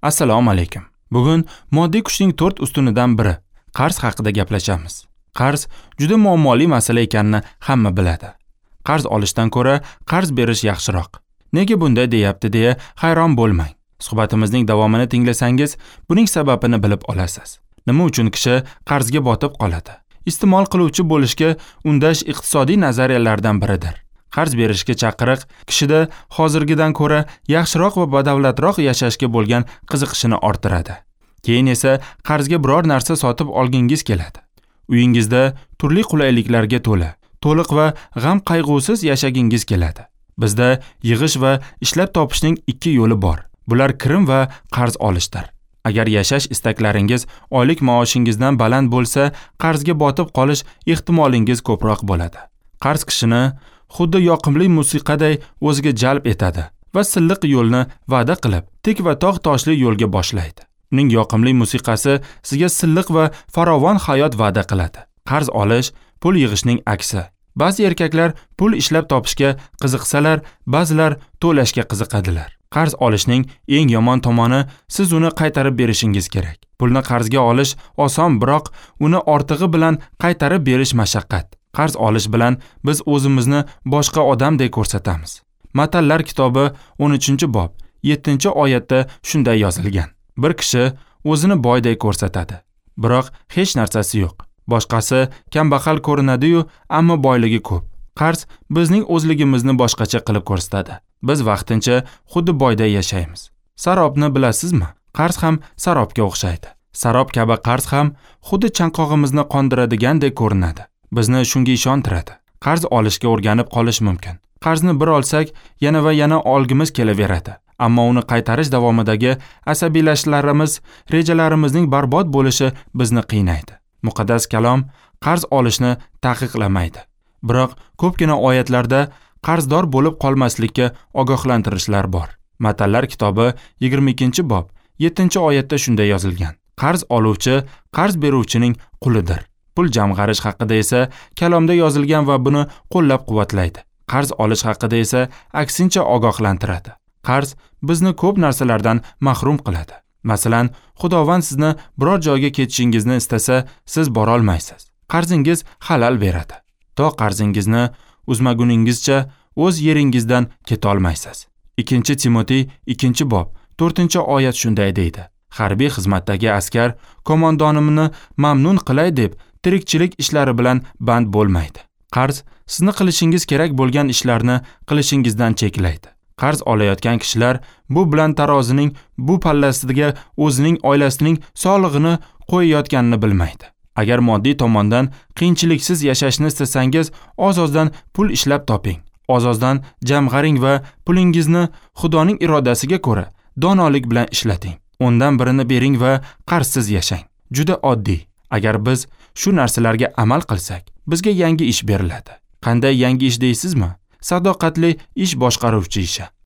Assalomu alaykum. Bugun moddiy kuchning 4 ustunidan biri qarz haqida gaplashamiz. Qarz juda muammoli masala ekanini hamma biladi. Qarz olishdan ko'ra qarz berish yaxshiroq. Nega bunday deyapti deya hayron bo'lmang. Suhbatimizning davomini tinglasangiz, buning sababini bilib olasiz. Nima uchun kishi qarzga botib qoladi? Iste'mol qiluvchi bo'lishga undash iqtisodiy nazariyalardan biridir. Qarz berishga chaqiriq kishida hozirgidan ko'ra yaxshiroq va badavlatroq yashashga bo'lgan qiziqishini orttiradi. Keyin esa qarzga biror narsa sotib olgingiz keladi. Uyingizda turli qulayliklarga to'liq va g'am qayg'usiz yashagingiz keladi. Bizda yig'ish va ishlab topishning 2 yo'li bor. Bular kirim va qarz olishdir. Agar yashash istaklaringiz oylik maoshingizdan baland bo'lsa, qarzga botib qolish ehtimolingiz ko'proq bo'ladi. Qarz kishini xuddi yoqimli musiqaday o'ziga jalb etadi va silliq yo'lni va'da qilib, tik va tog' toshli yo'lga boshlaydi. Uning yoqimli musiqasi sizga silliq va farovon hayot va'da qiladi. Qarz olish pul yig'ishning aksi. Ba'zi erkaklar pul ishlab topishga qiziqsalar, ba'zilar to'lashga qiziqadilar. Qarz olishning eng yomon tomoni siz uni qaytarib berishingiz kerak. Pulni qarzga olish oson, biroq uni ortig'i bilan qaytarib berish mashaqqat. Qarz olish bilan biz o'zimizni boshqa odamdek ko'rsatamiz. Matallar kitobi 13-bob 7-oyatda shunday yozilgan. Bir kishi o'zini boydek ko'rsatadi, biroq hech narsasi yo'q. Boshqasi kambag'al ko'rinadi-yu, ammo boyligi ko'p. Qarz bizning o'zligimizni boshqacha qilib ko'rsatadi. Biz vaqtincha xuddi boyday yashaymiz. Sarobni bilasizmi? Qarz ham sarobga o'xshaydi. Sarob kabi qarz ham xuddi chanqog'imizni qondiradigandek ko'rinadi. Bizni shunga ishontiradi. Qarz olishga o'rganib qolish mumkin. Qarzni bir olsak, yana va yana olgimiz kelaveradi. Ammo uni qaytarish davomidagi asabiylashlarimiz, rejalarimizning barbod bo'lishi bizni qiynaydi. Muqaddas kalom qarz olishni taqiqlamaydi. Biroq ko'pgina oyatlarda qarzdor bo'lib qolmaslikka ogohlantirishlar bor. Matallar kitobi 22-bob 7-oyatda shunday yozilgan. Qarz oluvchi qarz beruvchining qulidir. Pul jamg'arish haqida esa kalomda yozilgan va buni qo'llab-quvvatlaydi. Qarz olish haqida esa aksincha ogohlantiradi. Qarz bizni ko'p narsalardan mahrum qiladi. Masalan, Xudovand sizni biror joyga ketishingizni istasa, siz bora olmaysiz. Qarzingiz halal beradi. To qarzingizni uzmaguningizcha o'z yeringizdan keta olmaysiz. 2-Timotiy 2-bob 4-oyat shunday deydi. Harbiy xizmatdagi askar qo'mondonimni mamnun qilay deb tirikchilik ishlari bilan band bo'lmaydi. Qarz sizni qilishingiz kerak bo'lgan ishlarni qilishingizdan cheklaydi. Qarz olayotgan kishilar bu bilan tarozining bu pallasiga o'zining oilasining sog'lig'ini qo'yayotganini bilmaydi. Agar moddiy tomondan qiyinchiliksiz yashashni istasangiz, oz-ozdan pul ishlab toping. Oz-ozdan jamg'aring va pulingizni Xudoning irodasiga ko'ra donolik bilan ishlating. Ondan birini bering va qarzsiz yashang. Juda oddiy. Agar biz shu narsalarga amal qilsak, bizga yangi ish beriladi. Qanday yangi ish deysizmi? Sadoqatli ish boshqaruvchi ishi.